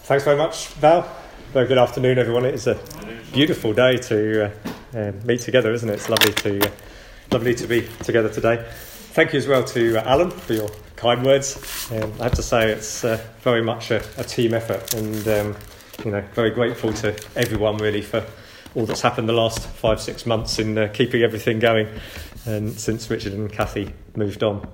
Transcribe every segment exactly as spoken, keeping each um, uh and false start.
Thanks very much, Val. Very good afternoon, everyone. It is a beautiful day to uh, uh, meet together, isn't it? It's lovely to uh, lovely to be together today. Thank you as well to uh, Alan for your kind words. Um, I have to say it's uh, very much a, a team effort, and um, you know, very grateful to everyone really for all that's happened the last five, six months in uh, keeping everything going, and since Richard and Kathy moved on.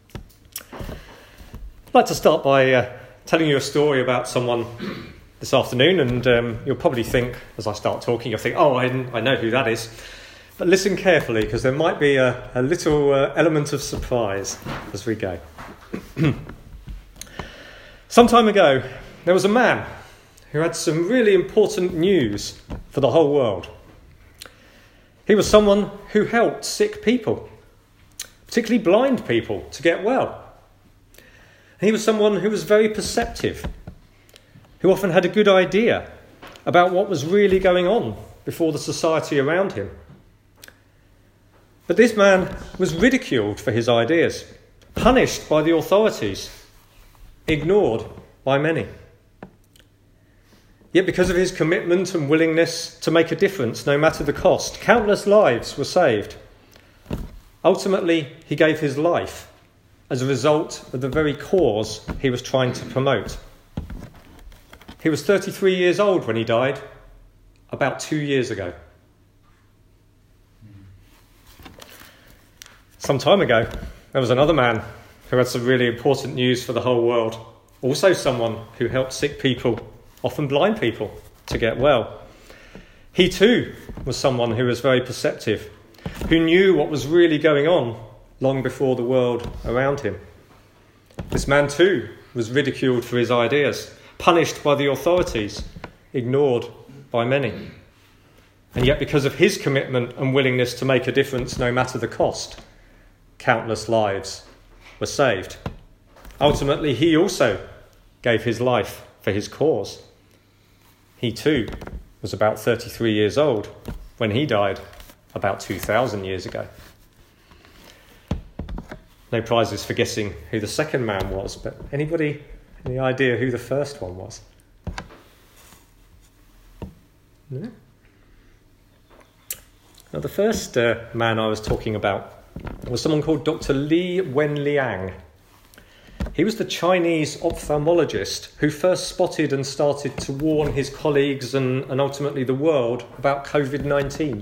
I'd like to start by uh, telling you a story about someone this afternoon, and um, you'll probably think, as I start talking, you'll think, oh, I, I know who that is. But listen carefully, because there might be a, a little uh, element of surprise as we go. Some time ago, there was a man who had some really important news for the whole world. He was someone who helped sick people, particularly blind people, to get well. He was someone who was very perceptive, who often had a good idea about what was really going on before the society around him. But this man was ridiculed for his ideas, punished by the authorities, ignored by many. Yet because of his commitment and willingness to make a difference, no matter the cost, countless lives were saved. Ultimately, he gave his life as a result of the very cause he was trying to promote. He was thirty-three years old when he died, about two years ago. Some time ago, there was another man who had some really important news for the whole world. Also someone who helped sick people, often blind people, to get well. He too was someone who was very perceptive, who knew what was really going on long before the world around him. This man too was ridiculed for his ideas, punished by the authorities, ignored by many. And yet because of his commitment and willingness to make a difference no matter the cost, countless lives were saved. Ultimately, he also gave his life for his cause. He too was about thirty-three years old when he died about two thousand years ago. No prizes for guessing who the second man was, but anybody, any idea who the first one was? No? Now, the first uh, man I was talking about was someone called Doctor Li Wenliang. He was the Chinese ophthalmologist who first spotted and started to warn his colleagues and, and ultimately the world about covid nineteen.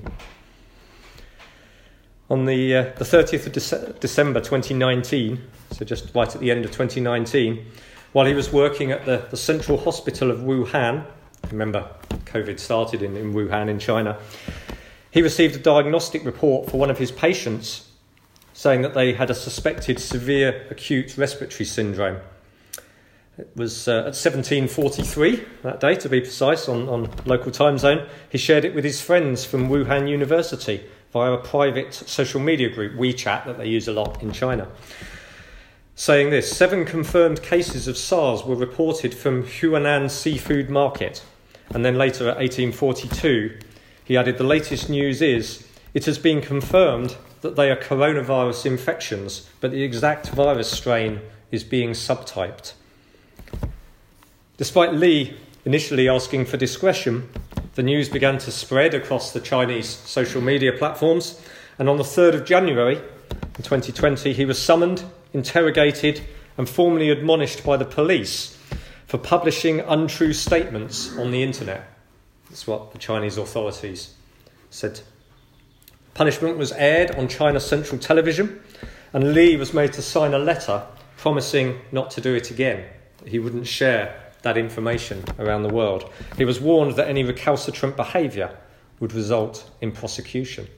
On the uh, the thirtieth of Dece- December twenty nineteen, so just right at the end of twenty nineteen, while he was working at the, the Central Hospital of Wuhan, remember COVID started in, in Wuhan in China, he received a diagnostic report for one of his patients saying that they had a suspected severe acute respiratory syndrome. It was uh, at seventeen forty-three that day, to be precise, on, on local time zone. He shared it with his friends from Wuhan University via a private social media group, WeChat, that they use a lot in China, saying this: seven confirmed cases of SARS were reported from Huanan Seafood Market. And then later at eighteen forty-two, he added, the latest news is, it has been confirmed that they are coronavirus infections, but the exact virus strain is being subtyped. Despite Li initially asking for discretion, the news began to spread across the Chinese social media platforms, and on the third of January in twenty twenty, he was summoned, interrogated, and formally admonished by the police for publishing untrue statements on the internet. That's what the Chinese authorities said. Punishment was aired on China Central Television, and Li was made to sign a letter promising not to do it again. He wouldn't share that information around the world. He was warned that any recalcitrant behaviour would result in prosecution.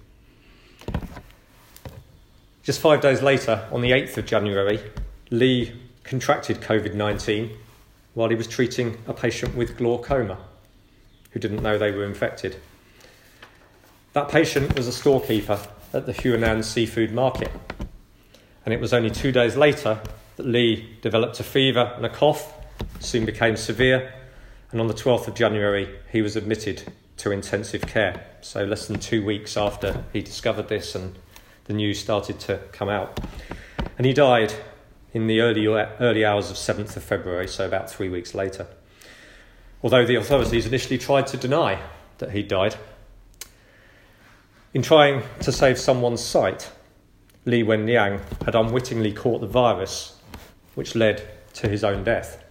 Just five days later, on the eighth of January, Li contracted covid nineteen while he was treating a patient with glaucoma who didn't know they were infected. That patient was a storekeeper at the Huanan Seafood Market, and it was only two days later that Li developed a fever and a cough, soon became severe, and on the twelfth of January he was admitted to intensive care. So less than two weeks after he discovered this and the news started to come out. And he died in the early early hours of seventh of February, so about three weeks later. although the authorities initially tried to deny that he died. In trying to save someone's sight, Li Wenliang had unwittingly caught the virus, which led to his own death.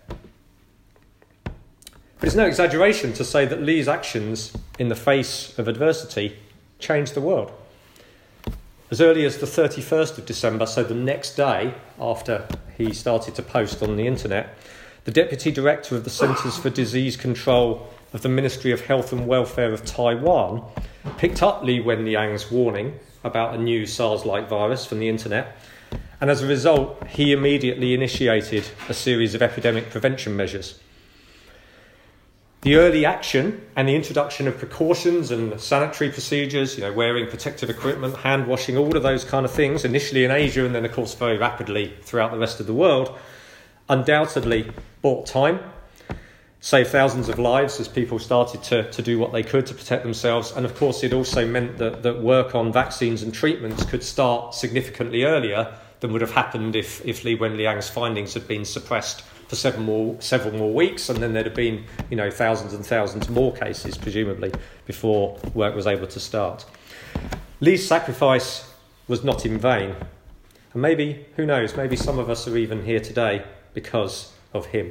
But it's no exaggeration to say that Li's actions in the face of adversity changed the world. As early as the thirty-first of December, so the next day after he started to post on the internet, the Deputy Director of the Centres for Disease Control of the Ministry of Health and Welfare of Taiwan picked up Li Wenliang's warning about a new SARS-like virus from the internet, and as a result, he immediately initiated a series of epidemic prevention measures. The early action and the introduction of precautions and sanitary procedures, you know, wearing protective equipment, hand washing, all of those kind of things, initially in Asia and then, of course, very rapidly throughout the rest of the world, undoubtedly bought time, saved thousands of lives as people started to, to do what they could to protect themselves. And, of course, it also meant that, that work on vaccines and treatments could start significantly earlier than would have happened if, if Li Wenliang's findings had been suppressed for several more, several more weeks, and then there'd have been, you know, thousands and thousands more cases, presumably, before work was able to start. Li's sacrifice was not in vain. And maybe, who knows, maybe some of us are even here today because of him.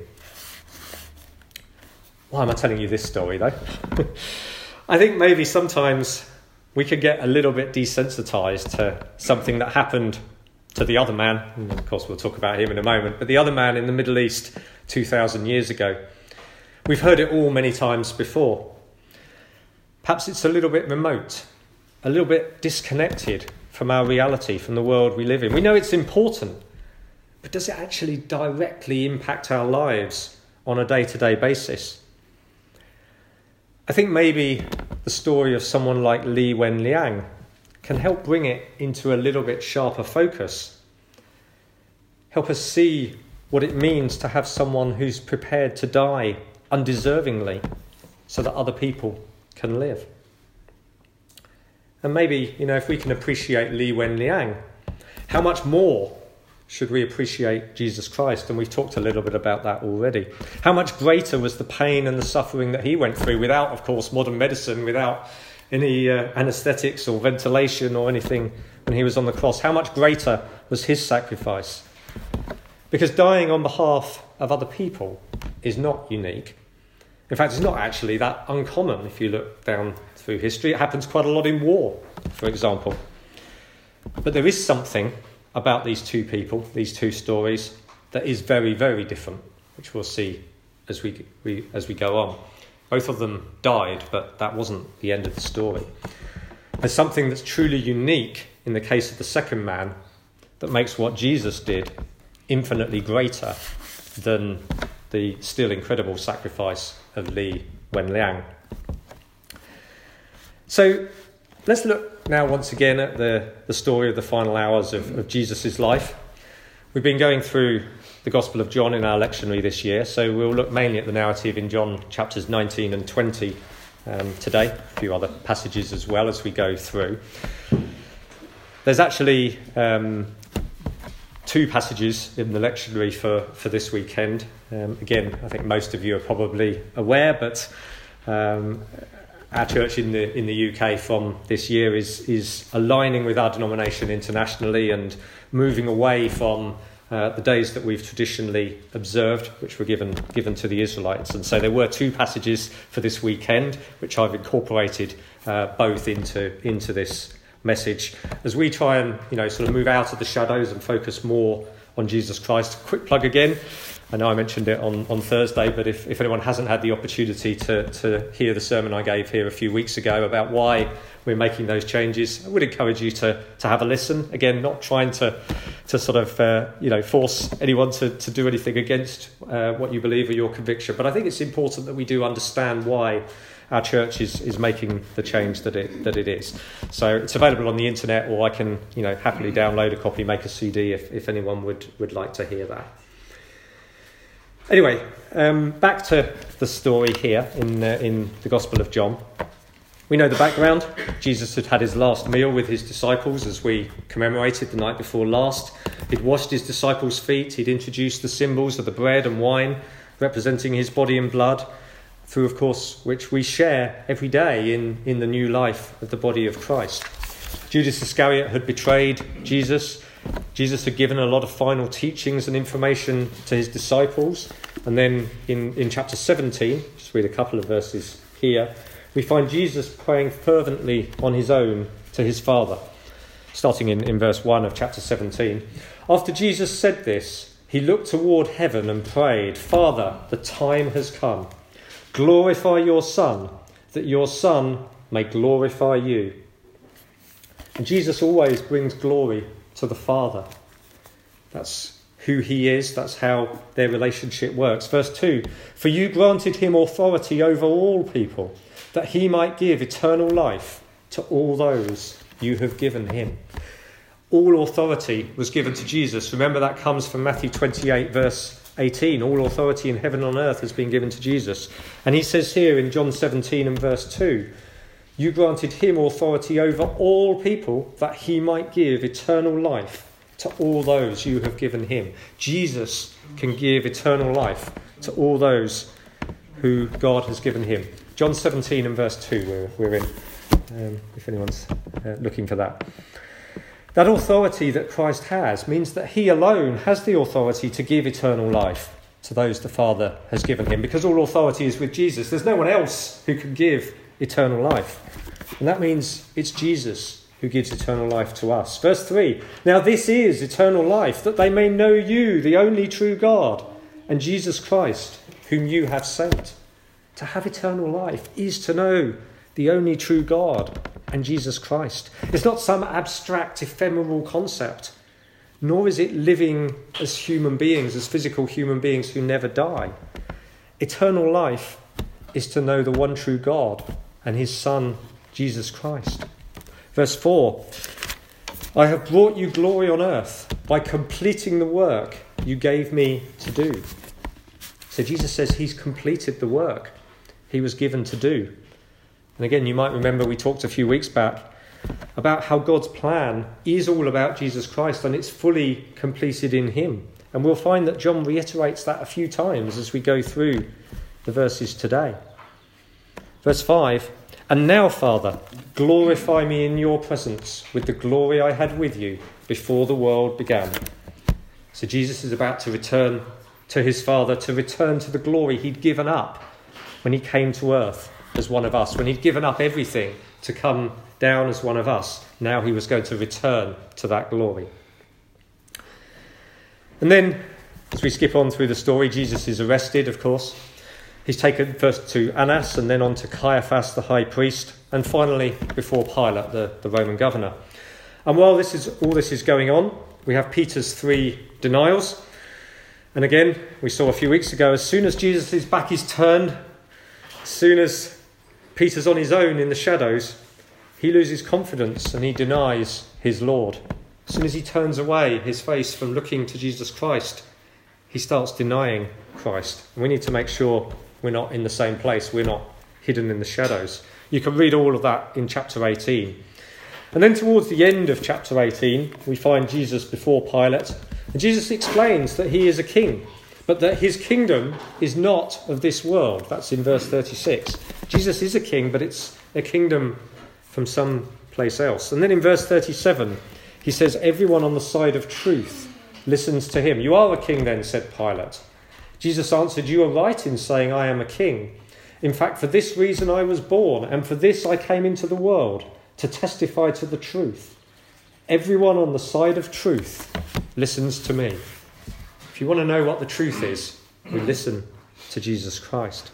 Why am I telling you this story, though? I think maybe sometimes we can get a little bit desensitised to something that happened to the other man, and of course we'll talk about him in a moment, but the other man in the Middle East two thousand years ago. We've heard it all many times before. Perhaps it's a little bit remote, a little bit disconnected from our reality, from the world we live in. We know it's important, but does it actually directly impact our lives on a day-to-day basis? I think maybe the story of someone like Li Wenliang can help bring it into a little bit sharper focus. Help us see what it means to have someone who's prepared to die undeservingly so that other people can live. And maybe, you know, if we can appreciate Li Wenliang, how much more should we appreciate Jesus Christ? And we've talked a little bit about that already. How much greater was the pain and the suffering that he went through without, of course, modern medicine, without any uh, anaesthetics or ventilation or anything when he was on the cross? How much greater was his sacrifice? Because dying on behalf of other people is not unique. In fact, it's not actually that uncommon if you look down through history. It happens quite a lot in war, for example. But there is something about these two people, these two stories, that is very, very different, which we'll see as we, we as we go on. Both of them died, but that wasn't the end of the story. There's something that's truly unique in the case of the second man that makes what Jesus did infinitely greater than the still incredible sacrifice of Li Wenliang. So let's look now once again at the, the story of the final hours of, of Jesus' life. We've been going through the Gospel of John in our lectionary this year, so we'll look mainly at the narrative in John chapters nineteen and twenty um, today, a few other passages as well as we go through. There's actually um, two passages in the lectionary for, for this weekend. Um, again, I think most of you are probably aware, but um, our church in the in the U K from this year is is aligning with our denomination internationally and moving away from uh, the days that we've traditionally observed, which were given given to the Israelites. And so there were two passages for this weekend, which I've incorporated uh, both into into this message as we try and, you know, sort of move out of the shadows and focus more on Jesus Christ. Quick plug again. I know I mentioned it on, on Thursday, but if, if anyone hasn't had the opportunity to, to hear the sermon I gave here a few weeks ago about why we're making those changes, I would encourage you to, to have a listen. Again, not trying to to sort of uh, you know force anyone to, to do anything against uh, what you believe or your conviction, but I think it's important that we do understand why our church is, is making the change that it that it is. So it's available on the internet, or I can you know happily download a copy, make a C D if, if anyone would, would like to hear that. Anyway, um, back to the story here in uh, in the Gospel of John. We know the background. Jesus had had his last meal with his disciples, as we commemorated the night before last. He'd washed his disciples' feet. He'd introduced the symbols of the bread and wine, representing his body and blood. through, of course, which we share every day in, in the new life of the body of Christ. Judas Iscariot had betrayed Jesus. Jesus had given a lot of final teachings and information to his disciples. And then in, in chapter seventeen, just read a couple of verses here, we find Jesus praying fervently on his own to his Father, starting in, in verse one of chapter seventeen. After Jesus said this, he looked toward heaven and prayed, "Father, the time has come. Glorify your Son, that your Son may glorify you." And Jesus always brings glory to the Father. That's who he is. That's how their relationship works. Verse two, "For you granted him authority over all people, that he might give eternal life to all those you have given him." All authority was given to Jesus. Remember, that comes from Matthew twenty-eight, verse eighteen. All authority in heaven and on earth has been given to Jesus. And he says here in John seventeen and verse two, "You granted him authority over all people, that he might give eternal life to all those you have given him." Jesus can give eternal life to all those who God has given him. John seventeen and verse two we're, we're in, um, if anyone's uh, looking for that. That authority that Christ has means that he alone has the authority to give eternal life to those the Father has given him, because all authority is with Jesus. There's no one else who can give eternal life. And that means it's Jesus who gives eternal life to us. Verse three, "Now this is eternal life, that they may know you, the only true God, and Jesus Christ, whom you have sent." To have eternal life is to know the only true God and Jesus Christ. It's not some abstract, ephemeral concept, nor is it living as human beings, as physical human beings who never die. Eternal life is to know the one true God and his Son, Jesus Christ. Verse four, "I have brought you glory on earth by completing the work you gave me to do." So Jesus says he's completed the work he was given to do. And again, you might remember we talked a few weeks back about how God's plan is all about Jesus Christ, and it's fully completed in him. And we'll find that John reiterates that a few times as we go through the verses today. Verse five, "And now, Father, glorify me in your presence with the glory I had with you before the world began." So Jesus is about to return to his Father, to return to the glory he'd given up when he came to earth as one of us, when he'd given up everything to come down as one of us. Now he was going to return to that glory. And then, as we skip on through the story, Jesus is arrested, of course. He's taken first to Annas and then on to Caiaphas, the high priest, and finally before Pilate, the, the Roman governor. And while this is all this is going on, we have Peter's three denials. And again, we saw a few weeks ago, as soon as Jesus' back is turned, as soon as Peter's on his own in the shadows, he loses confidence and he denies his Lord. As soon as he turns away his face from looking to Jesus Christ, he starts denying Christ. And we need to make sure we're not in the same place. We're not hidden in the shadows. You can read all of that in chapter eighteen. And then towards the end of chapter eighteen, we find Jesus before Pilate. And Jesus explains that he is a king, but that his kingdom is not of this world. That's in verse thirty-six. Jesus is a king, but it's a kingdom from some place else. And then in verse thirty-seven, he says, "Everyone on the side of truth listens to him." "You are a king then," said Pilate. Jesus answered, "You are right in saying I am a king. In fact, for this reason I was born, and for this I came into the world, to testify to the truth. Everyone on the side of truth listens to me." If you want to know what the truth is, we listen to Jesus Christ.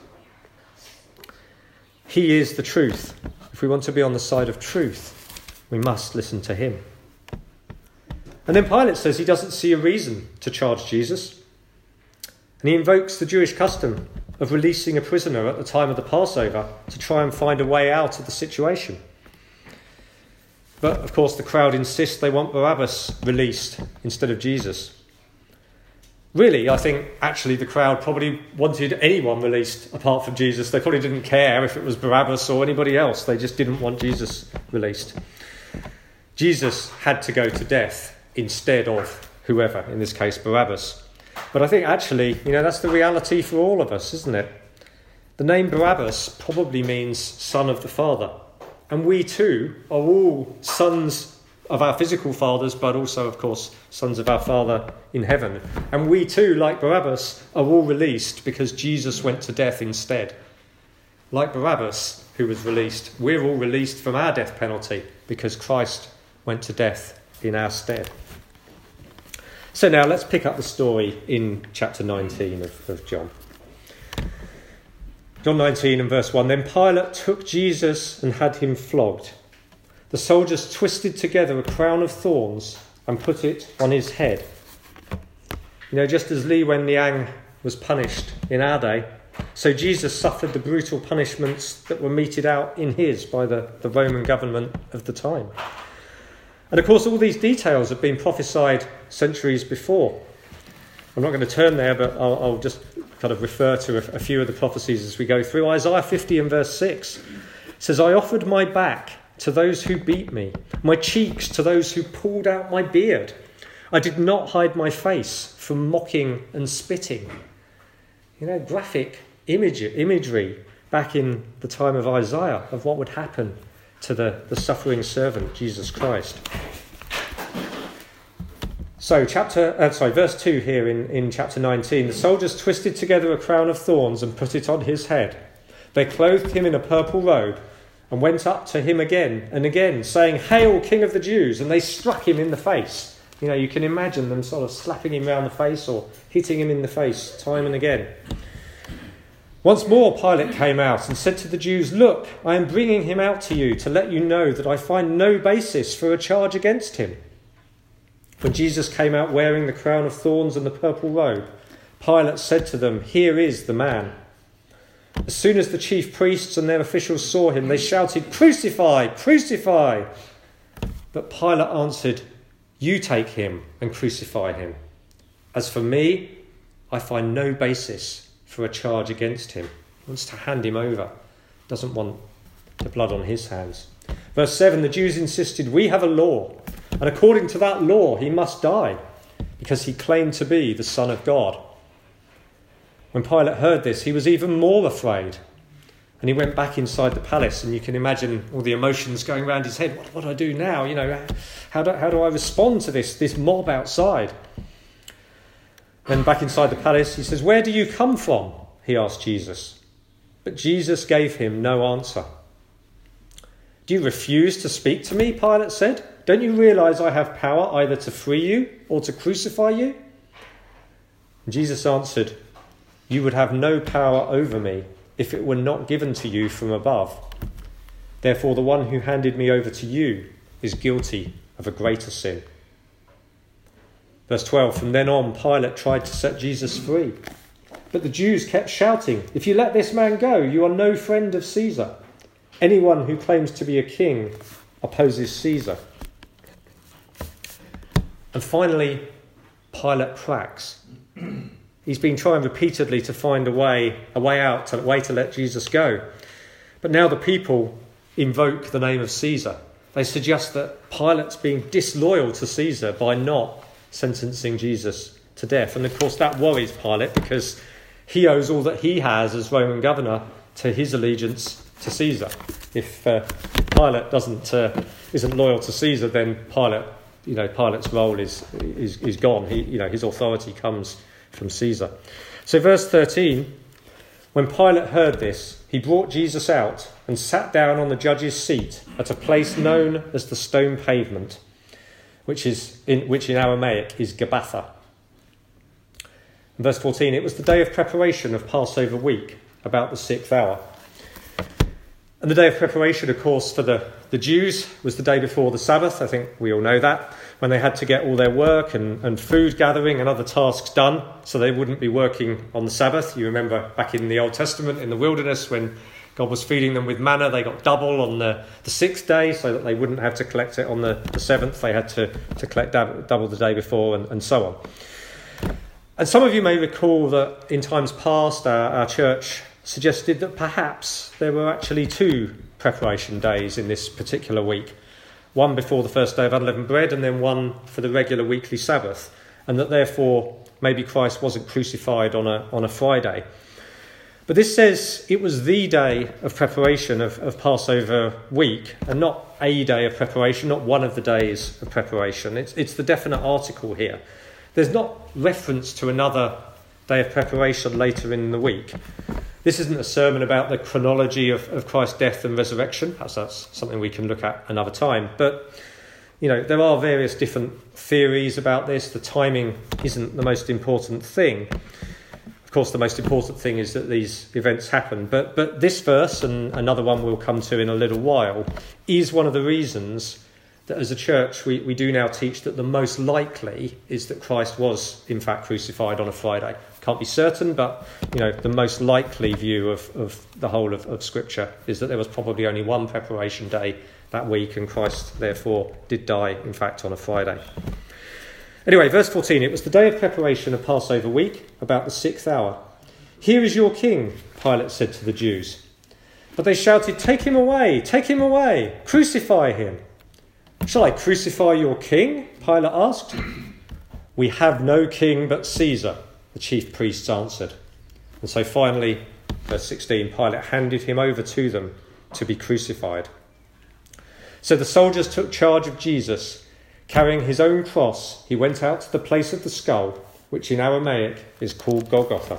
He is the truth. If we want to be on the side of truth, we must listen to him. And then Pilate says he doesn't see a reason to charge Jesus. And he invokes the Jewish custom of releasing a prisoner at the time of the Passover to try and find a way out of the situation. But, of course, the crowd insists they want Barabbas released instead of Jesus. Really, I think, actually, the crowd probably wanted anyone released apart from Jesus. They probably didn't care if it was Barabbas or anybody else. They just didn't want Jesus released. Jesus had to go to death instead of whoever, in this case, Barabbas. But I think, actually, you know, that's the reality for all of us, isn't it? The name Barabbas probably means son of the Father. And we too are all sons of our physical fathers, but also, of course, sons of our Father in heaven. And we too, like Barabbas, are all released because Jesus went to death instead. Like Barabbas, who was released, we're all released from our death penalty because Christ went to death in our stead. So now let's pick up the story in chapter nineteen of, of John. John nineteen and verse one. Then Pilate took Jesus and had him flogged. The soldiers twisted together a crown of thorns and put it on his head. You know, just as Li Wenliang was punished in our day, so Jesus suffered the brutal punishments that were meted out in his by the, the Roman government of the time. And of course, all these details have been prophesied centuries before. I'm not going to turn there, but I'll, I'll just kind of refer to a, a few of the prophecies as we go through. Isaiah fifty and verse six says, I offered my back to those who beat me, my cheeks to those who pulled out my beard. I did not hide my face from mocking and spitting. You know, graphic image, imagery back in the time of Isaiah of what would happen to the, the suffering servant, Jesus Christ. So, chapter, uh, sorry, verse two here in, in chapter nineteen. The soldiers twisted together a crown of thorns and put it on his head. They clothed him in a purple robe and went up to him again and again, saying, Hail, King of the Jews! And they struck him in the face. You know, you can imagine them sort of slapping him round the face or hitting him in the face time and again. Once more Pilate came out and said to the Jews, Look, I am bringing him out to you to let you know that I find no basis for a charge against him. When Jesus came out wearing the crown of thorns and the purple robe, Pilate said to them, Here is the man. As soon as the chief priests and their officials saw him, they shouted, Crucify! Crucify! But Pilate answered, You take him and crucify him. As for me, I find no basis for a charge against him. He wants to hand him over. Doesn't want the blood on his hands. Verse seven, the Jews insisted, We have a law, and according to that law he must die, because he claimed to be the Son of God. When Pilate heard this, he was even more afraid, and he went back inside the palace, and you can imagine all the emotions going around his head. What, what do I do now? You know, how do, how do I respond to this, this mob outside? Then back inside the palace, he says, Where do you come from? He asked Jesus. But Jesus gave him no answer. Do you refuse to speak to me? Pilate said. Don't you realize I have power either to free you or to crucify you? And Jesus answered, You would have no power over me if it were not given to you from above. Therefore, the one who handed me over to you is guilty of a greater sin. Verse twelve, from then on, Pilate tried to set Jesus free. But the Jews kept shouting, If you let this man go, you are no friend of Caesar. Anyone who claims to be a king opposes Caesar. And finally, Pilate cracks. He's been trying repeatedly to find a way, a way out, a way to let Jesus go. But now the people invoke the name of Caesar. They suggest that Pilate's being disloyal to Caesar by not sentencing Jesus to death. And of course that worries Pilate because he owes all that he has as Roman governor to his allegiance to Caesar. If uh, Pilate doesn't uh, isn't loyal to Caesar, then Pilate, you know, Pilate's role is is is gone. He, you know, his authority comes from Caesar. So verse thirteen, when Pilate heard this, he brought Jesus out and sat down on the judge's seat at a place known as the Stone Pavement, which is in which in Aramaic is Gabbatha. In verse fourteen, it was the day of preparation of Passover week, about the sixth hour. And the day of preparation, of course, for the, the Jews was the day before the Sabbath. I think we all know that, when they had to get all their work and, and food gathering and other tasks done, so they wouldn't be working on the Sabbath. You remember back in the Old Testament, in the wilderness, when God was feeding them with manna, they got double on the, the sixth day, so that they wouldn't have to collect it on the, the seventh. They had to, to collect double the day before, and, and so on. And some of you may recall that in times past, our, our church suggested that perhaps there were actually two preparation days in this particular week. One before the first day of unleavened bread, and then one for the regular weekly Sabbath. And that therefore maybe Christ wasn't crucified on a on a Friday. But this says it was the day of preparation of, of Passover week, and not a day of preparation, not one of the days of preparation. It's, it's the definite article here. There's not reference to another day of preparation later in the week. This isn't a sermon about the chronology of, of Christ's death and resurrection. Perhaps that's something we can look at another time. But, you know, there are various different theories about this. The timing isn't the most important thing. Of course, the most important thing is that these events happen. But but this verse, and another one we'll come to in a little while, is one of the reasons that as a church we, we do now teach that the most likely is that Christ was in fact crucified on a Friday. Can't be certain, but you know the most likely view of, of the whole of, of Scripture is that there was probably only one preparation day that week, and Christ therefore did die in fact on a Friday. Anyway, verse fourteen, it was the day of preparation of Passover week, about the sixth hour. Here is your king, Pilate said to the Jews. But they shouted, take him away, take him away, crucify him. Shall I crucify your king? Pilate asked. We have no king but Caesar, the chief priests answered. And so finally, verse sixteen, Pilate handed him over to them to be crucified. So the soldiers took charge of Jesus. Carrying his own cross, he went out to the place of the skull, which in Aramaic is called Golgotha.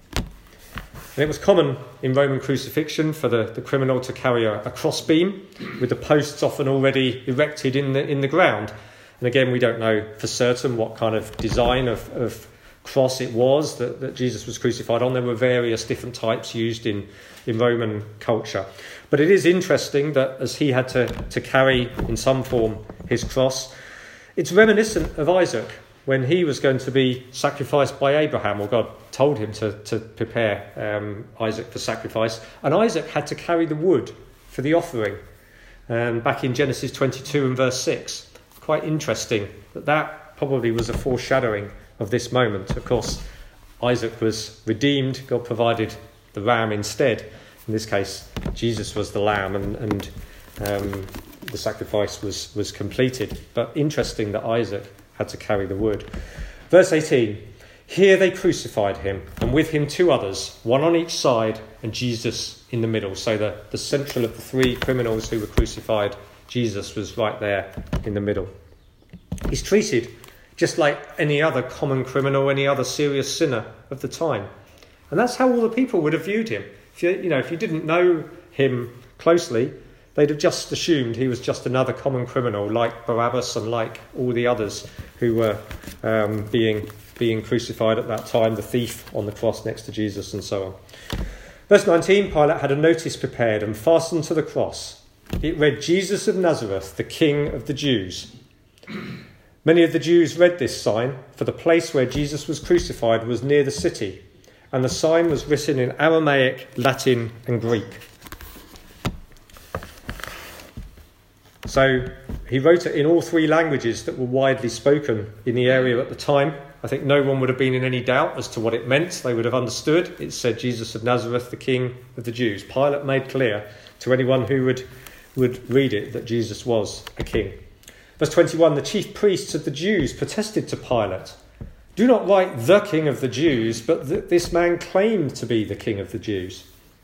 And it was common in Roman crucifixion for the, the criminal to carry a, a crossbeam with the posts often already erected in the in the ground. And again, we don't know for certain what kind of design of, of cross it was that, that Jesus was crucified on. There were various different types used in, in Roman culture. But it is interesting that as he had to, to carry in some form his cross, it's reminiscent of Isaac when he was going to be sacrificed by Abraham, or God told him to, to prepare um, Isaac for sacrifice. And Isaac had to carry the wood for the offering. Um, back in Genesis twenty-two and verse six. Quite interesting that that probably was a foreshadowing of this moment. Of course, Isaac was redeemed. God provided the ram instead. In this case, Jesus was the lamb, and, and um, the sacrifice was, was completed. But interesting that Isaac had to carry the wood. Verse eighteen, here they crucified him, and with him two others, one on each side and Jesus in the middle. So the, the central of the three criminals who were crucified, Jesus was right there in the middle. He's treated just like any other common criminal, any other serious sinner of the time. And that's how all the people would have viewed him. If you, you know, if you didn't know him closely, they'd have just assumed he was just another common criminal like Barabbas and like all the others who were um, being being crucified at that time, the thief on the cross next to Jesus and so on. Verse nineteen, Pilate had a notice prepared and fastened to the cross. It read, Jesus of Nazareth, the King of the Jews. Many of the Jews read this sign, for the place where Jesus was crucified was near the city, and the sign was written in Aramaic, Latin and Greek. So he wrote it in all three languages that were widely spoken in the area at the time. I think no one would have been in any doubt as to what it meant. They would have understood. It said Jesus of Nazareth, the King of the Jews. Pilate made clear to anyone who would, would read it that Jesus was a king. Verse twenty-one, the chief priests of the Jews protested to Pilate, do not write the King of the Jews, but that this man claimed to be the King of the Jews.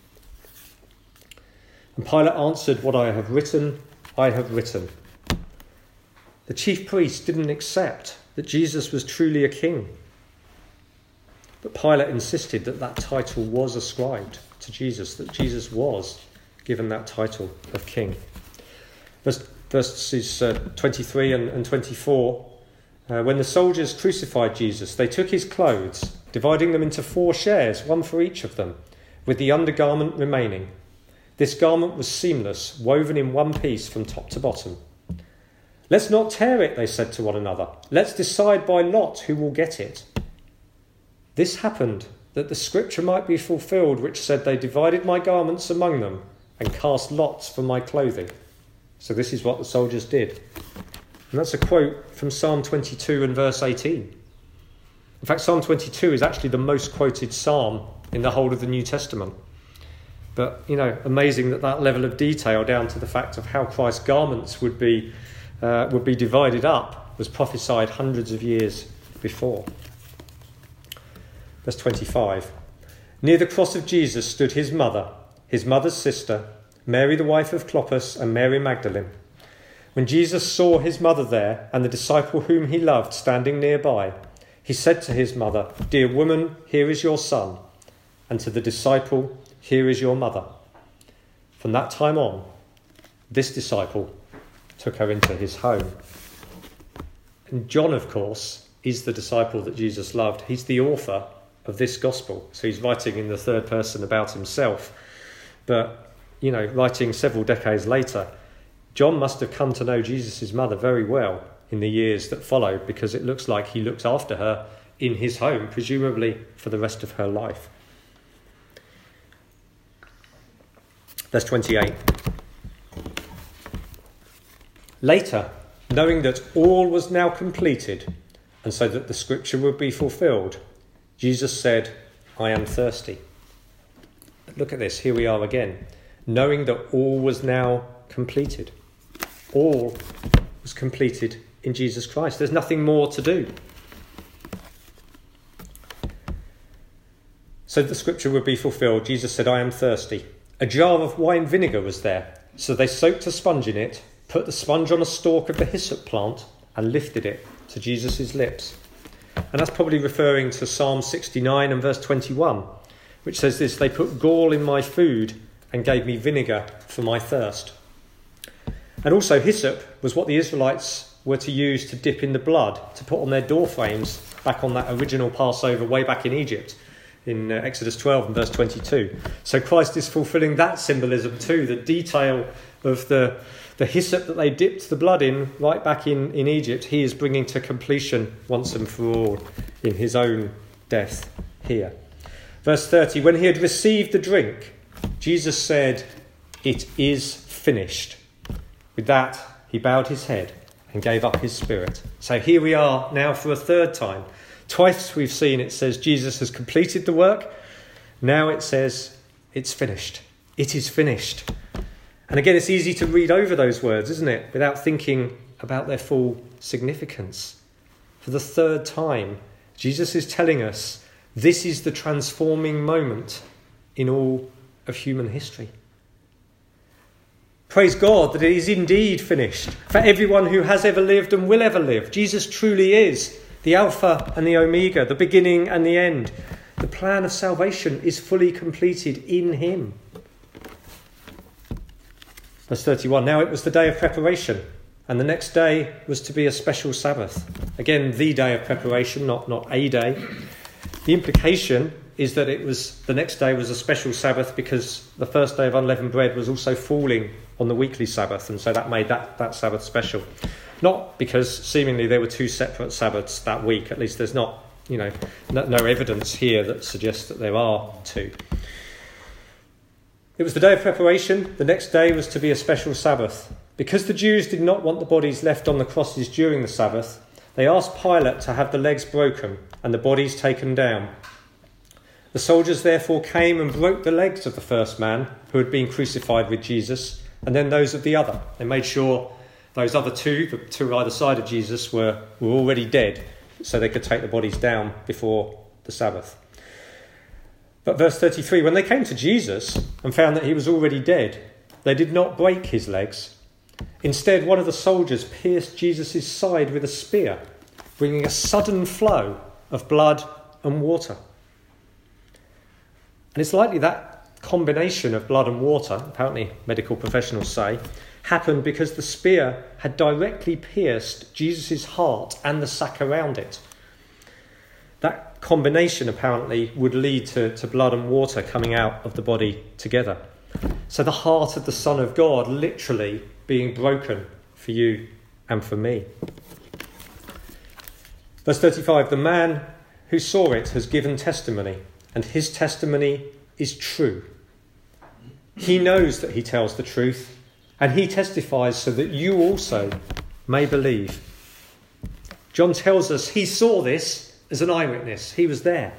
And Pilate answered, what I have written, I have written. The chief priests didn't accept that Jesus was truly a king. But Pilate insisted that that title was ascribed to Jesus, that Jesus was given that title of king. Verse, verses uh, twenty-three and, and twenty-four, uh, when the soldiers crucified Jesus, they took his clothes, dividing them into four shares, one for each of them, with the undergarment remaining. This garment was seamless, woven in one piece from top to bottom. Let's not tear it, they said to one another. Let's decide by lot who will get it. This happened that the scripture might be fulfilled, which said, they divided my garments among them and cast lots for my clothing. So this is what the soldiers did. And that's a quote from Psalm twenty-two and verse eighteen. In fact, Psalm twenty-two is actually the most quoted psalm in the whole of the New Testament. But, you know, amazing that that level of detail down to the fact of how Christ's garments would be uh, would be divided up was prophesied hundreds of years before. Verse twenty-five. Near the cross of Jesus stood his mother, his mother's sister, Mary the wife of Clopas, and Mary Magdalene. When Jesus saw his mother there and the disciple whom he loved standing nearby, he said to his mother, "Dear woman, here is your son," and to the disciple, "Here is your mother." From that time on, this disciple took her into his home. And John, of course, is the disciple that Jesus loved. He's the author of this gospel. So he's writing in the third person about himself. But, you know, writing several decades later, John must have come to know Jesus' mother very well in the years that followed, because it looks like he looked after her in his home, presumably for the rest of her life. Verse twenty-eight. Later, knowing that all was now completed, and so that the scripture would be fulfilled, Jesus said, "I am thirsty." Look at this, here we are again. Knowing that all was now completed. All was completed in Jesus Christ. There's nothing more to do. So that the scripture would be fulfilled, Jesus said, "I am thirsty." A jar of wine vinegar was there, so they soaked a sponge in it, put the sponge on a stalk of the hyssop plant, and lifted it to Jesus' lips. And that's probably referring to Psalm sixty-nine and verse twenty-one, which says this: "They put gall in my food and gave me vinegar for my thirst." And also hyssop was what the Israelites were to use to dip in the blood, to put on their door frames back on that original Passover way back in Egypt, in uh, Exodus twelve and verse twenty-two. So Christ is fulfilling that symbolism too, the detail of the, the hyssop that they dipped the blood in right back in, in Egypt. He is bringing to completion once and for all in his own death here. Verse thirty, when he had received the drink, Jesus said, "It is finished." With that, he bowed his head and gave up his spirit. So here we are now for a third time. Twice we've seen it says Jesus has completed the work. Now it says it's finished. It is finished. And again, it's easy to read over those words, isn't it? Without thinking about their full significance. For the third time, Jesus is telling us this is the transforming moment in all of human history. Praise God that it is indeed finished. For everyone who has ever lived and will ever live, Jesus truly is the Alpha and the Omega, the beginning and the end. The plan of salvation is fully completed in him. Verse thirty-one, now it was the day of preparation, and the next day was to be a special Sabbath. Again, the day of preparation, not, not a day. The implication is that it was the next day was a special Sabbath because the first day of unleavened bread was also falling on the weekly Sabbath, and so that made that, that Sabbath special. Not because seemingly there were two separate Sabbaths that week. At least there's not, you know, no, no evidence here that suggests that there are two. It was the day of preparation. The next day was to be a special Sabbath. Because the Jews did not want the bodies left on the crosses during the Sabbath, they asked Pilate to have the legs broken and the bodies taken down. The soldiers therefore came and broke the legs of the first man who had been crucified with Jesus, and then those of the other. They made sure those other two, the two either side of Jesus, were, were already dead, so they could take the bodies down before the Sabbath. But verse thirty-three, when they came to Jesus and found that he was already dead, they did not break his legs. Instead, one of the soldiers pierced Jesus' side with a spear, bringing a sudden flow of blood and water. And it's likely that combination of blood and water, apparently medical professionals say, happened because the spear had directly pierced Jesus' heart and the sack around it. That combination apparently would lead to, to blood and water coming out of the body together. So the heart of the Son of God literally being broken for you and for me. Verse thirty-five, the man who saw it has given testimony, and his testimony is true. He knows that he tells the truth, and he testifies so that you also may believe. John tells us he saw this as an eyewitness. He was there.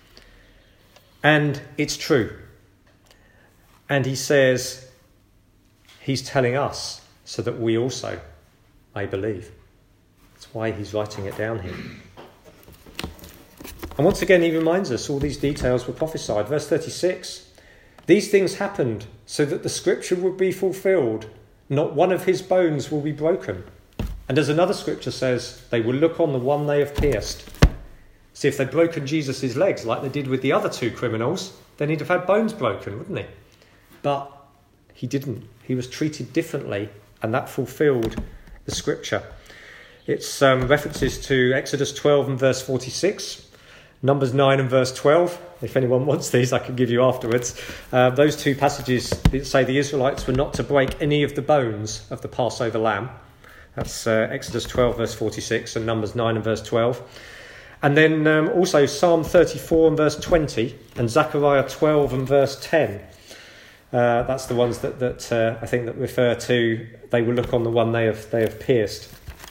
And it's true. And he says he's telling us so that we also may believe. That's why he's writing it down here. And once again, he reminds us all these details were prophesied. Verse thirty-six, these things happened so that the scripture would be fulfilled. Not one of his bones will be broken. And as another scripture says, they will look on the one they have pierced. See, if they'd broken Jesus' legs like they did with the other two criminals, then he'd have had bones broken, wouldn't he? But he didn't. He was treated differently, and that fulfilled the scripture. It's um, references to Exodus twelve and verse forty-six, Numbers nine and verse twelve. If anyone wants these, I can give you afterwards. Uh, those two passages say the Israelites were not to break any of the bones of the Passover lamb. That's uh, Exodus twelve verse forty-six and Numbers nine and verse twelve. And then um, also Psalm thirty-four and verse twenty and Zechariah twelve and verse ten. Uh, that's the ones that, that uh, I think that refer to, they will look on the one they have, they have pierced.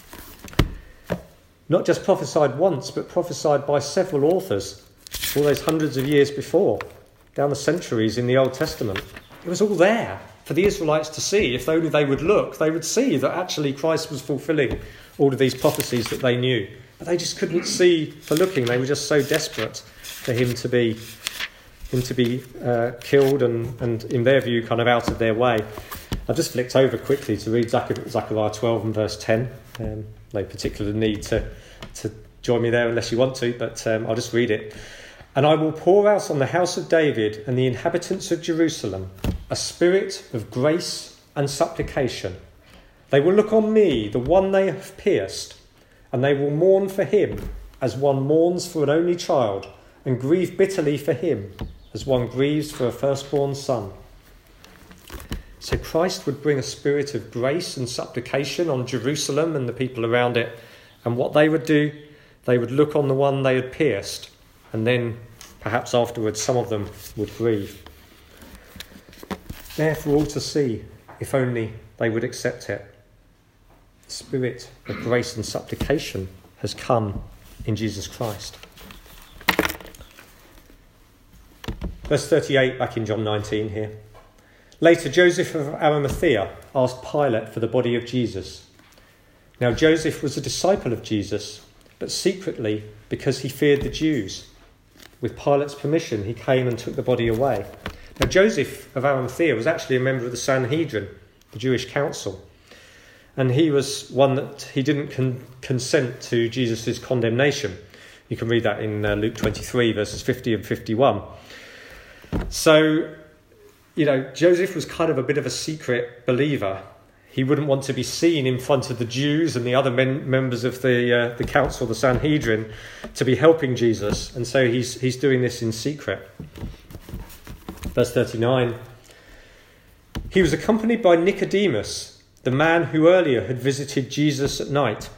Not just prophesied once, but prophesied by several authors all those hundreds of years before, down the centuries in the Old Testament. It was all there for the Israelites to see. If only they would look, they would see that actually Christ was fulfilling all of these prophecies that they knew. But they just couldn't see for looking. They were just so desperate for him to be him to be uh, killed and, and, in their view, kind of out of their way. I've just flicked over quickly to read Zechariah twelve and verse ten. Um, no particular need to, to join me there unless you want to, but um, I'll just read it. And I will pour out on the house of David and the inhabitants of Jerusalem a spirit of grace and supplication. They will look on me, the one they have pierced, and they will mourn for him as one mourns for an only child, and grieve bitterly for him as one grieves for a firstborn son. So Christ would bring a spirit of grace and supplication on Jerusalem and the people around it. And what they would do, they would look on the one they had pierced, and then perhaps afterwards some of them would grieve. There for all to see, if only they would accept it. The spirit of grace and supplication has come in Jesus Christ. Verse thirty-eight, back in John nineteen here. Later, Joseph of Arimathea asked Pilate for the body of Jesus. Now, Joseph was a disciple of Jesus, but secretly because he feared the Jews. With Pilate's permission, he came and took the body away. Now, Joseph of Arimathea was actually a member of the Sanhedrin, the Jewish council. And he was one that he didn't con- consent to Jesus' condemnation. You can read that in uh, Luke twenty-three, verses fifty and fifty-one. So, you know, Joseph was kind of a bit of a secret believer. He wouldn't want to be seen in front of the Jews and the other men, members of the uh, the council, the Sanhedrin, to be helping Jesus. And so he's he's doing this in secret. Verse thirty-nine. He was accompanied by Nicodemus, the man who earlier had visited Jesus at night.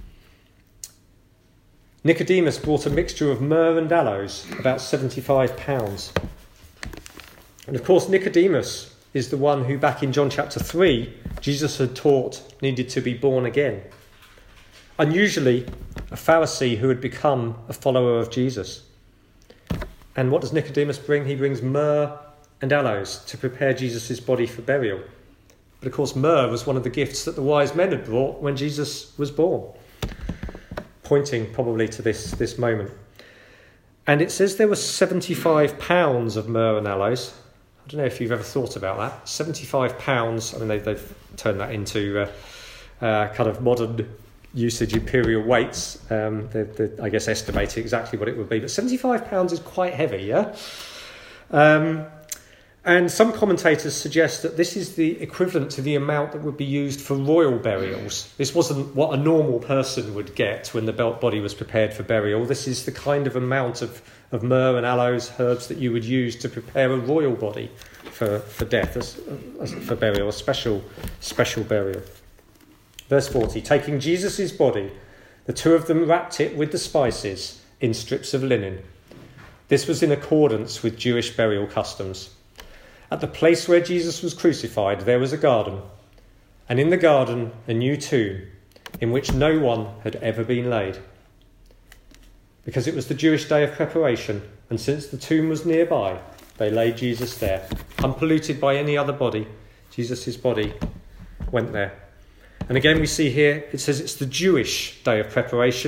Nicodemus brought a mixture of myrrh and aloes, about seventy-five pounds. And of course, Nicodemus is the one who, back in John chapter three, Jesus had taught needed to be born again. Unusually, a Pharisee who had become a follower of Jesus. And what does Nicodemus bring? He brings myrrh and aloes to prepare Jesus' body for burial. But of course, myrrh was one of the gifts that the wise men had brought when Jesus was born, pointing probably to this, this moment. And it says there were seventy-five pounds of myrrh and aloes. I don't know if you've ever thought about that. seventy-five pounds, I mean, they've, they've turned that into uh, uh, kind of modern usage, imperial weights. Um, they're, they're, I guess, estimating exactly what it would be. But seventy-five pounds is quite heavy, yeah? Um, and some commentators suggest that this is the equivalent to the amount that would be used for royal burials. This wasn't what a normal person would get when the body was prepared for burial. This is the kind of amount of, of myrrh and aloes, herbs that you would use to prepare a royal body for, for death, as, as for burial, a special, special burial. Verse forty, taking Jesus' body, the two of them wrapped it with the spices in strips of linen. This was in accordance with Jewish burial customs. At the place where Jesus was crucified, there was a garden, and in the garden a new tomb, in which no one had ever been laid. Because it was the Jewish day of preparation, and since the tomb was nearby, they laid Jesus there. Unpolluted by any other body, Jesus' body went there. And again we see here, it says it's the Jewish day of preparation.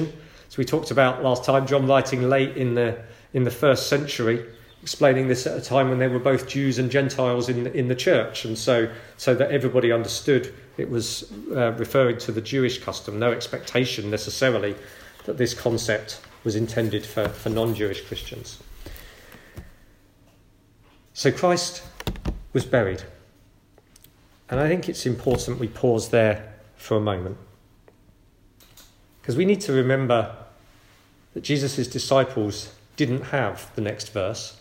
So we talked about last time John writing late in the in the first century, explaining this at a time when there were both Jews and Gentiles in in the church, and so so that everybody understood it was uh, referring to the Jewish custom. No expectation necessarily that this concept was intended for, for non-Jewish Christians. So Christ was buried. And I think it's important we pause there for a moment. Because we need to remember that Jesus' disciples didn't have the next verse.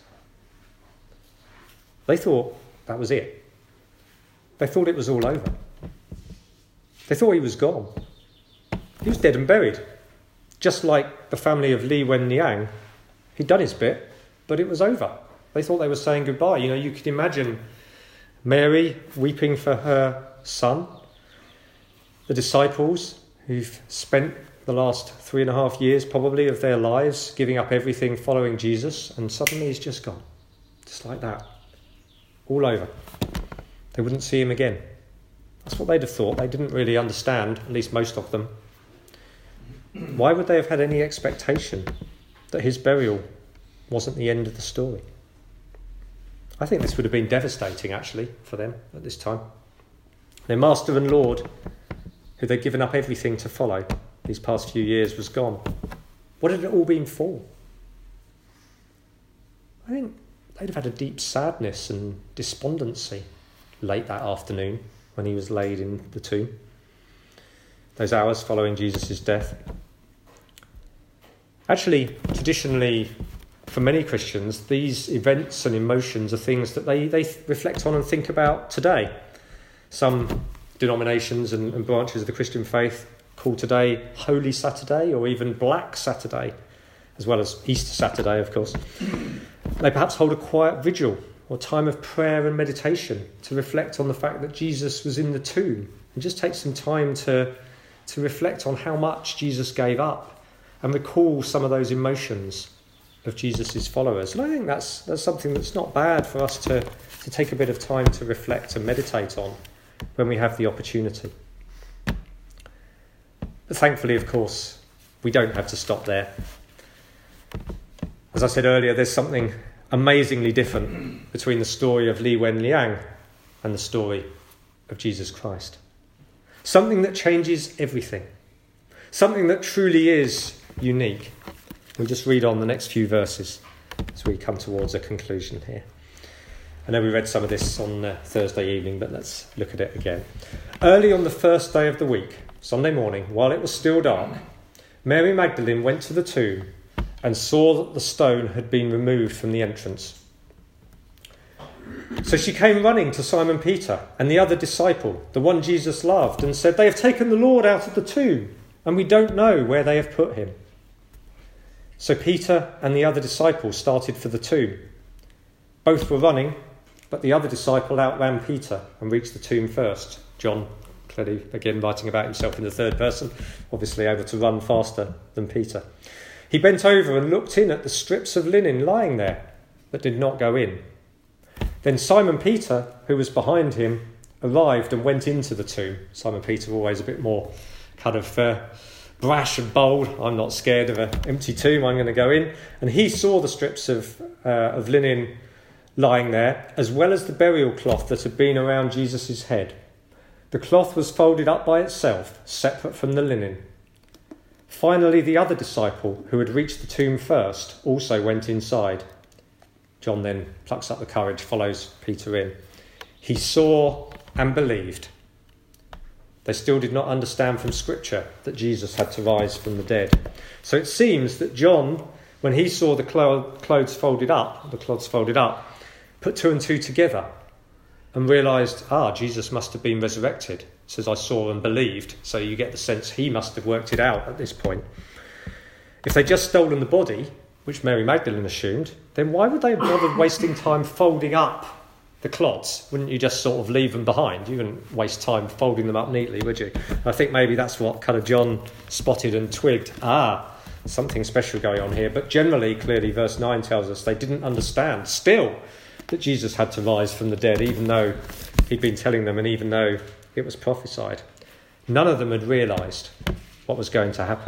They thought that was it. They thought it was all over. They thought he was gone. He was dead and buried. Just like the family of Li Wenliang, he'd done his bit, but it was over. They thought they were saying goodbye. You know, you could imagine Mary weeping for her son, the disciples who've spent the last three and a half years probably of their lives giving up everything, following Jesus, and suddenly he's just gone. Just like that. All over. They wouldn't see him again. That's what they'd have thought. They didn't really understand, at least most of them. Why would they have had any expectation that his burial wasn't the end of the story? I think this would have been devastating, actually, for them at this time. Their master and Lord, who they'd given up everything to follow these past few years, was gone. What had it all been for? I think they'd have had a deep sadness and despondency late that afternoon when he was laid in the tomb. Those hours following Jesus' death. Actually, traditionally, for many Christians, these events and emotions are things that they, they reflect on and think about today. Some denominations and, and branches of the Christian faith call today Holy Saturday or even Black Saturday, as well as Easter Saturday, of course. They perhaps hold a quiet vigil or time of prayer and meditation to reflect on the fact that Jesus was in the tomb, and just take some time to, to reflect on how much Jesus gave up and recall some of those emotions of Jesus' followers. And I think that's that's something that's not bad for us to, to take a bit of time to reflect and meditate on when we have the opportunity. But thankfully, of course, we don't have to stop there. As I said earlier, there's something amazingly different between the story of Li Wenliang and the story of Jesus Christ. Something that changes everything. Something that truly is unique. We'll just read on the next few verses as we come towards a conclusion here. I know we read some of this on uh, Thursday evening, but let's look at it again. Early on the first day of the week, Sunday morning, while it was still dark, Mary Magdalene went to the tomb and saw that the stone had been removed from the entrance. So she came running to Simon Peter and the other disciple, the one Jesus loved, and said, "They have taken the Lord out of the tomb, and we don't know where they have put him." So Peter and the other disciple started for the tomb. Both were running, but the other disciple outran Peter and reached the tomb first. John, clearly again writing about himself in the third person, obviously able to run faster than Peter. He bent over and looked in at the strips of linen lying there, but did not go in. Then Simon Peter, who was behind him, arrived and went into the tomb. Simon Peter, always a bit more kind of uh, brash and bold. I'm not scared of an empty tomb, I'm going to go in. And he saw the strips of, uh, of linen lying there, as well as the burial cloth that had been around Jesus' head. The cloth was folded up by itself, separate from the linen. Finally, the other disciple, who had reached the tomb first, also went inside. John then plucks up the courage, follows Peter in. He saw and believed. They still did not understand from Scripture that Jesus had to rise from the dead. So it seems that John, when he saw the clothes folded up, the cloths folded up, put two and two together and realised, ah, Jesus must have been resurrected. It says, "I saw and believed." So you get the sense he must have worked it out at this point. If they'd just stolen the body, which Mary Magdalene assumed, then why would they have bothered wasting time folding up the cloths? Wouldn't you just sort of leave them behind? You wouldn't waste time folding them up neatly, would you? I think maybe that's what kind of John spotted and twigged. Ah, something special going on here. But generally, clearly, verse nine tells us they didn't understand still that Jesus had to rise from the dead, even though he'd been telling them and even though it was prophesied. None of them had realised what was going to happen.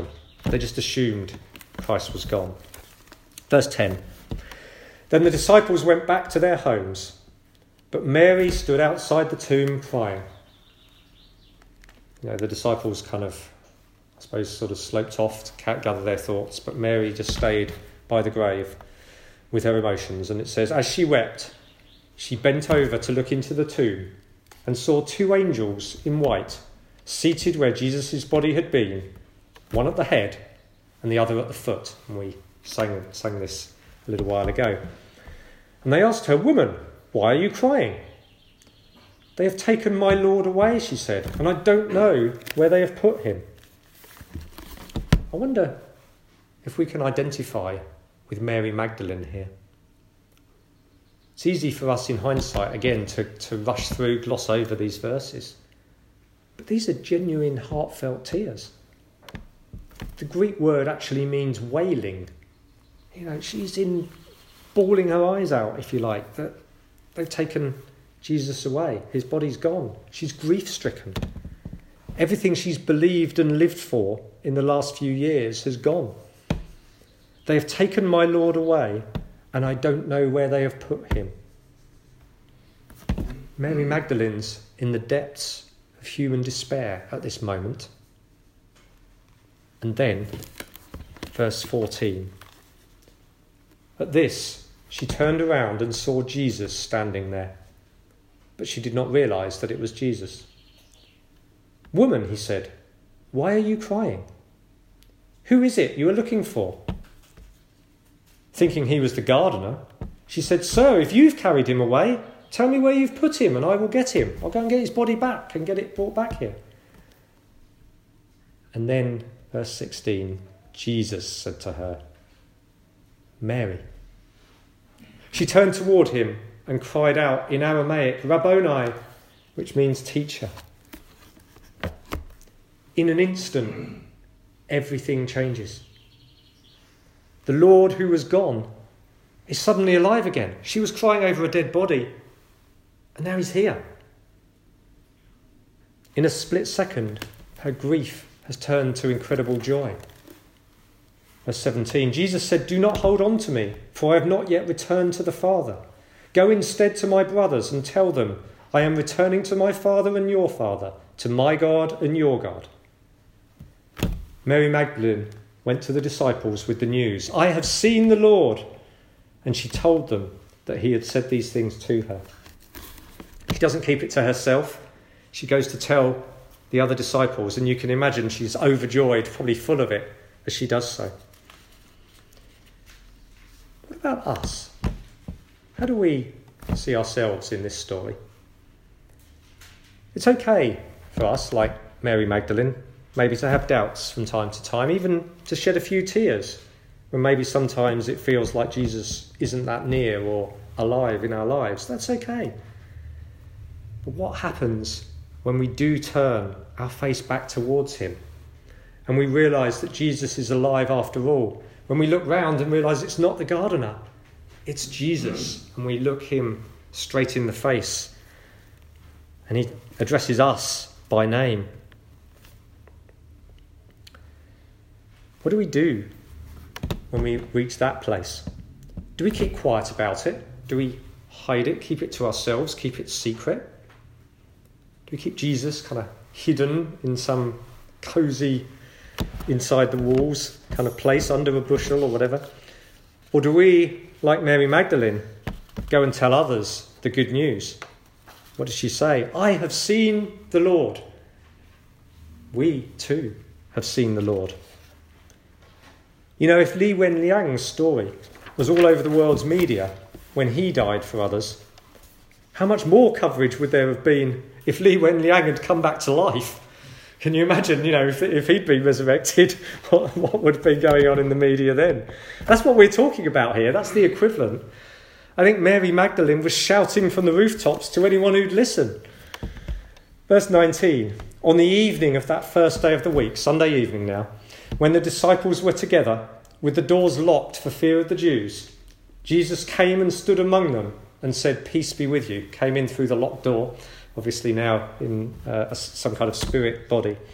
They just assumed Christ was gone. Verse ten. Then the disciples went back to their homes, but Mary stood outside the tomb crying. You know, the disciples kind of, I suppose, sort of sloped off to gather their thoughts, but Mary just stayed by the grave with her emotions. And it says, as she wept, she bent over to look into the tomb and saw two angels in white seated where Jesus' body had been, one at the head and the other at the foot. And we sang, sang this a little while ago. And they asked her, "Woman, why are you crying?" "They have taken my Lord away," she said, "and I don't know where they have put him." I wonder if we can identify with Mary Magdalene here. It's easy for us in hindsight, again, to, to rush through, gloss over these verses. But these are genuine, heartfelt tears. The Greek word actually means wailing. You know, she's in bawling her eyes out, if you like, that they've taken Jesus away. His body's gone. She's grief-stricken. Everything she's believed and lived for in the last few years has gone. They have taken my Lord away, and I don't know where they have put him. Mary Magdalene's in the depths of human despair at this moment. And then, verse fourteen. At this, she turned around and saw Jesus standing there, but she did not realise that it was Jesus. "Woman," he said, "why are you crying? Who is it you are looking for?" Thinking he was the gardener, she said, "Sir, if you've carried him away, tell me where you've put him and I will get him. I'll go and get his body back and get it brought back here." And then, verse sixteen, Jesus said to her, "Mary." She turned toward him and cried out in Aramaic, "Rabboni," which means teacher. In an instant, everything changes. The Lord who was gone is suddenly alive again. She was crying over a dead body, and now he's here. In a split second, her grief has turned to incredible joy. Verse seventeen, Jesus said, "Do not hold on to me, for I have not yet returned to the Father. Go instead to my brothers and tell them, I am returning to my Father and your Father, to my God and your God." Mary Magdalene went to the disciples with the news, "I have seen the Lord." And she told them that he had said these things to her. She doesn't keep it to herself. She goes to tell the other disciples, and you can imagine she's overjoyed, probably full of it, as she does so. What about us? How do we see ourselves in this story? It's okay for us, like Mary Magdalene, maybe to have doubts from time to time, even to shed a few tears, when maybe sometimes it feels like Jesus isn't that near or alive in our lives. That's okay. But what happens when we do turn our face back towards him and we realise that Jesus is alive after all? When we look round and realise it's not the gardener, it's Jesus, and we look him straight in the face and he addresses us by name. What do we do when we reach that place? Do we keep quiet about it? Do we hide it, keep it to ourselves, keep it secret? Do we keep Jesus kind of hidden in some cosy, inside the walls kind of place under a bushel or whatever? Or do we, like Mary Magdalene, go and tell others the good news? What does she say? "I have seen the Lord." We too have seen the Lord. You know, if Li Wenliang's story was all over the world's media when he died for others, how much more coverage would there have been if Li Wenliang had come back to life? Can you imagine, you know, if, if he'd been resurrected, what, what would have been going on in the media then? That's what we're talking about here. That's the equivalent. I think Mary Magdalene was shouting from the rooftops to anyone who'd listen. Verse nineteen, on the evening of that first day of the week, Sunday evening now, when the disciples were together, with the doors locked for fear of the Jews, Jesus came and stood among them and said, "Peace be with you." Came in through the locked door, obviously now in uh, some kind of spirit body.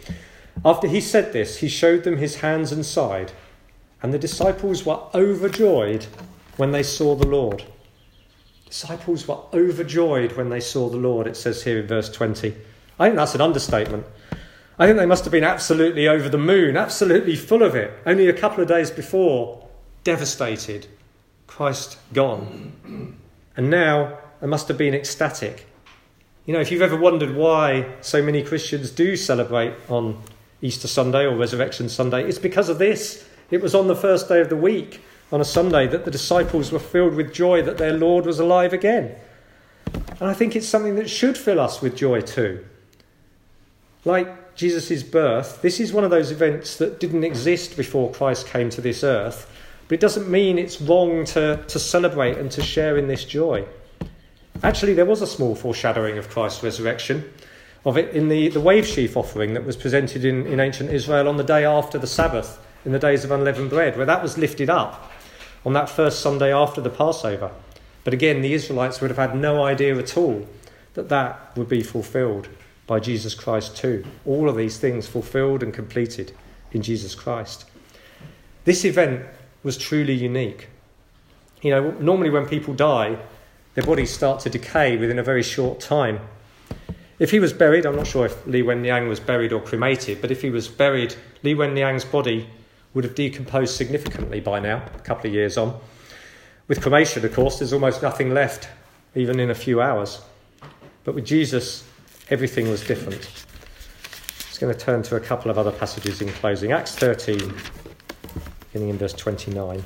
After he said this, he showed them his hands and side, and the disciples were overjoyed when they saw the Lord. Disciples were overjoyed when they saw the Lord, it says here in verse twenty. I think that's an understatement. I think they must have been absolutely over the moon, absolutely full of it. Only a couple of days before, devastated, Christ gone. And now they must have been ecstatic. You know, if you've ever wondered why so many Christians do celebrate on Easter Sunday or Resurrection Sunday, it's because of this. It was on the first day of the week, on a Sunday, that the disciples were filled with joy that their Lord was alive again. And I think it's something that should fill us with joy too. Like Jesus' birth, this is one of those events that didn't exist before Christ came to this earth, but it doesn't mean it's wrong to, to celebrate and to share in this joy. Actually, there was a small foreshadowing of Christ's resurrection, of it in the, the wave sheaf offering that was presented in, in ancient Israel on the day after the Sabbath, in the days of unleavened bread, where that was lifted up on that first Sunday after the Passover. But again, the Israelites would have had no idea at all that that would be fulfilled by Jesus Christ too. All of these things fulfilled and completed in Jesus Christ. This event was truly unique. You know, normally when people die, their bodies start to decay within a very short time. If he was buried, I'm not sure if Li Wenliang was buried or cremated, but if he was buried, Li Wenliang's body would have decomposed significantly by now, a couple of years on. With cremation, of course, there's almost nothing left, even in a few hours. But with Jesus, everything was different. I'm just going to turn to a couple of other passages in closing. Acts thirteen, beginning in verse twenty-nine.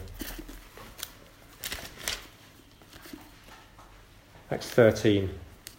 Acts thirteen,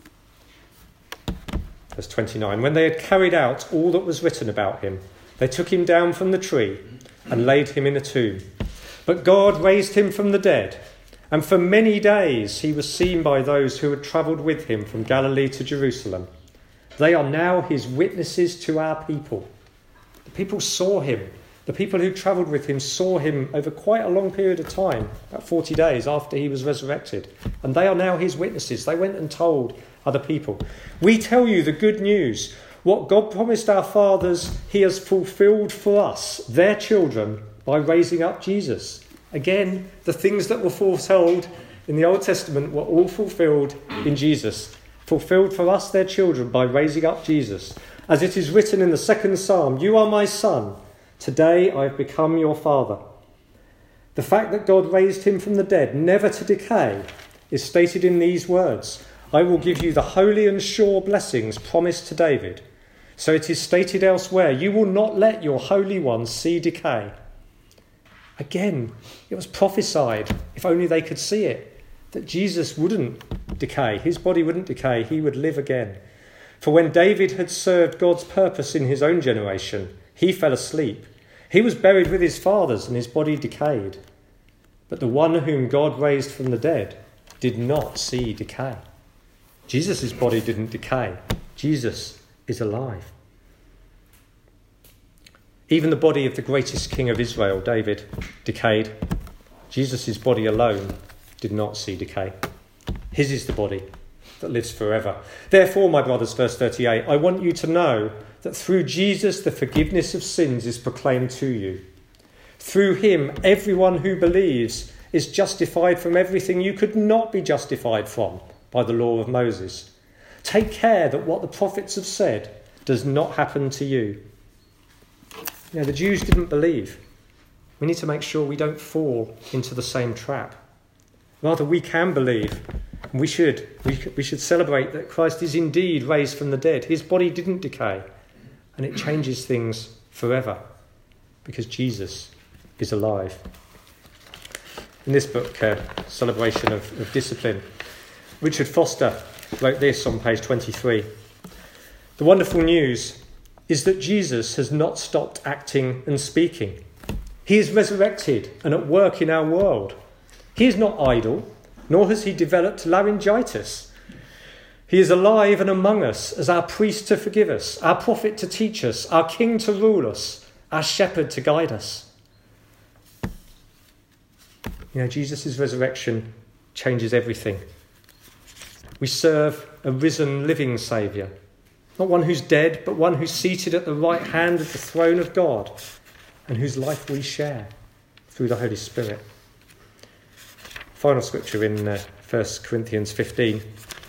verse twenty-nine. When they had carried out all that was written about him, they took him down from the tree and laid him in a tomb. But God raised him from the dead, and for many days he was seen by those who had travelled with him from Galilee to Jerusalem. They are now his witnesses to our people. The people saw him. The people who travelled with him saw him over quite a long period of time, about forty days after he was resurrected. And they are now his witnesses. They went and told other people. We tell you the good news. What God promised our fathers, he has fulfilled for us, their children, by raising up Jesus. Again, the things that were foretold in the Old Testament were all fulfilled in Jesus. Fulfilled for us, their children, by raising up Jesus. As it is written in the second Psalm, you are my son. Today I have become your father. The fact that God raised him from the dead, never to decay, is stated in these words. I will give you the holy and sure blessings promised to David. So it is stated elsewhere, you will not let your Holy One see decay. Again, it was prophesied, if only they could see it, that Jesus wouldn't decay. His body wouldn't decay. He would live again. For when David had served God's purpose in his own generation, he fell asleep. He was buried with his fathers and his body decayed. But the one whom God raised from the dead did not see decay. Jesus' body didn't decay. Jesus is alive. Even the body of the greatest king of Israel, David, decayed. Jesus' body alone did not see decay. His is the body that lives forever. Therefore, my brothers, verse thirty-eight, I want you to know that through Jesus the forgiveness of sins is proclaimed to you. Through him, everyone who believes is justified from everything you could not be justified from by the law of Moses. Take care that what the prophets have said does not happen to you. You know, the Jews didn't believe. We need to make sure we don't fall into the same trap. Rather, we can believe. And we should. We, we should celebrate that Christ is indeed raised from the dead. His body didn't decay. And it changes things forever. Because Jesus is alive. In this book, uh, Celebration of, of Discipline, Richard Foster wrote this on page twenty-three. The wonderful news is that Jesus has not stopped acting and speaking. He is resurrected and at work in our world. He is not idle, nor has he developed laryngitis. He is alive and among us as our priest to forgive us, our prophet to teach us, our king to rule us, our shepherd to guide us. You know, Jesus' resurrection changes everything. We serve a risen, living Saviour. Not one who's dead, but one who's seated at the right hand of the throne of God, and whose life we share through the Holy Spirit. Final scripture in uh, First Corinthians fifteen.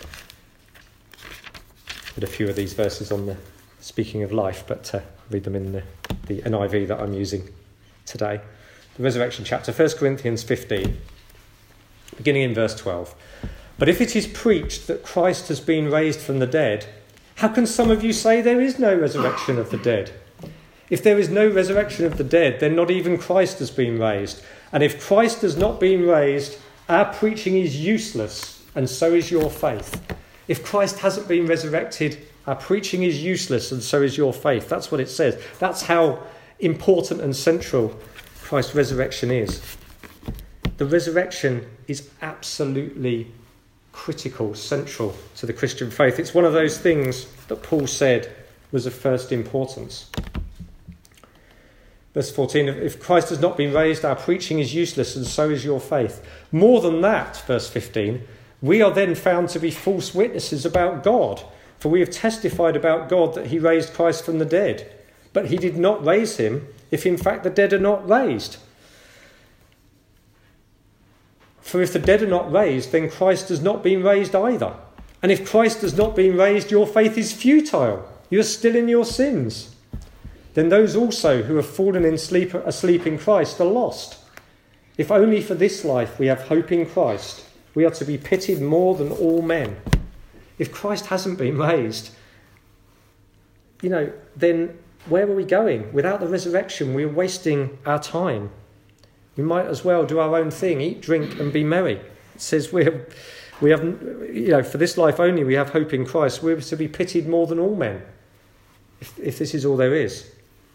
Put a few of these verses on the speaking of life, but uh, read them in the, the N I V that I'm using today. The resurrection chapter, First Corinthians fifteen, beginning in verse twelve. But if it is preached that Christ has been raised from the dead, how can some of you say there is no resurrection of the dead? If there is no resurrection of the dead, then not even Christ has been raised. And if Christ has not been raised, our preaching is useless, and so is your faith. If Christ hasn't been resurrected, our preaching is useless, and so is your faith. That's what it says. That's how important and central Christ's resurrection is. The resurrection is absolutely critical, central to the Christian faith. It's one of those things that Paul said was of first importance. Verse fourteen, if Christ has not been raised, our preaching is useless, and so is your faith. More than that, verse fifteen, we are then found to be false witnesses about God, for we have testified about God that he raised Christ from the dead. But he did not raise him, if in fact the dead are not raised. For if the dead are not raised, then Christ has not been raised either. And if Christ has not been raised, your faith is futile. You are still in your sins. Then those also who have fallen in sleep, asleep in Christ are lost. If only for this life we have hope in Christ, we are to be pitied more than all men. If Christ hasn't been raised, you know, then where are we going? Without the resurrection, we're wasting our time. We might as well do our own thing, eat, drink, and be merry. It says we have, we have, you know, for this life only we have hope in Christ. We're to be pitied more than all men, if, if this is all there is.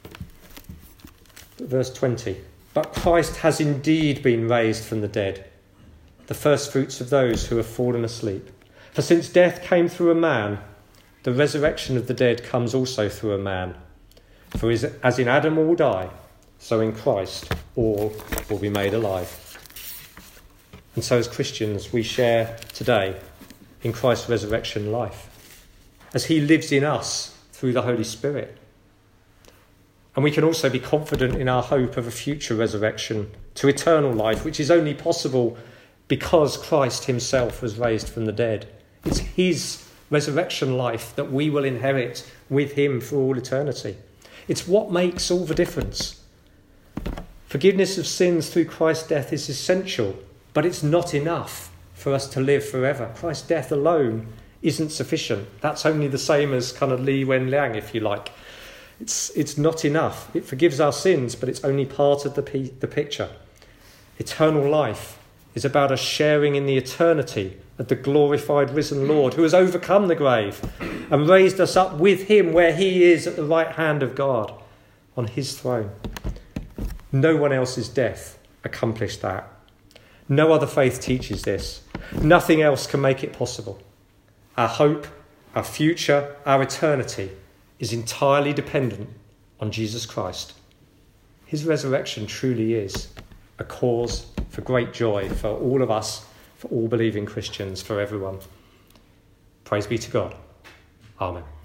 Verse twenty. But Christ has indeed been raised from the dead, the first fruits of those who have fallen asleep. For since death came through a man, the resurrection of the dead comes also through a man. For as in Adam all die, so in Christ all will be made alive. And so as Christians, we share today in Christ's resurrection life, as he lives in us through the Holy Spirit. And we can also be confident in our hope of a future resurrection to eternal life, which is only possible because Christ himself was raised from the dead. It's his resurrection life that we will inherit with him for all eternity. It's what makes all the difference. Forgiveness of sins through Christ's death is essential, but it's not enough for us to live forever. Christ's death alone isn't sufficient. That's only the same as kind of Li Wen Liang, if you like. It's it's not enough. It forgives our sins, but it's only part of the, p- the picture. Eternal life is about us sharing in the eternity of the glorified risen Lord who has overcome the grave and raised us up with him where he is at the right hand of God on his throne. No one else's death accomplished that. No other faith teaches this. Nothing else can make it possible. Our hope, our future, our eternity is entirely dependent on Jesus Christ. His resurrection truly is a cause for great joy for all of us, for all believing Christians, for everyone. Praise be to God. Amen.